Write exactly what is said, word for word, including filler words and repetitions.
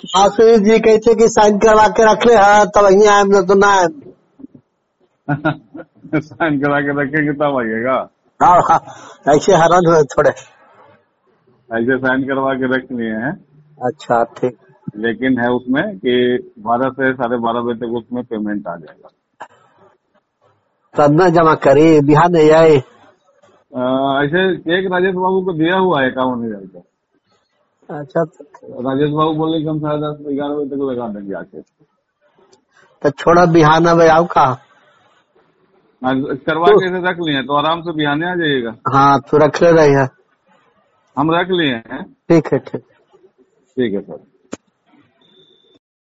आशीष जी कहते कि साइन करवा के रखे है तब वही आए न तो ना साइन करा के रखेंगे तब आइएगा। हाँ हाँ ऐसे हैरान हुए थोड़े। ऐसे साइन करवा के रख लिए हैं। अच्छा ठीक। लेकिन है उसमें कि बारह से साढ़े बारह बजे तक उसमें पेमेंट आ जाएगा। तब न जमा करी बिहार नहीं आये। ऐसे एक राजेश बाबू को दिया हुआ है इक्यावन हजार का। अच्छा राजेश बाबू बोले कि हम साढ़े दस ग्यारह बजे तक लगा देंगे आके। तो छोड़ा बिहान अब आओ का करवा के इसे रख लिए तो आराम से बिहाने आ जाइएगा। हाँ तो रख ले रही है। हम रख लिए हैं। ठीक है ठीक ठीक है सर।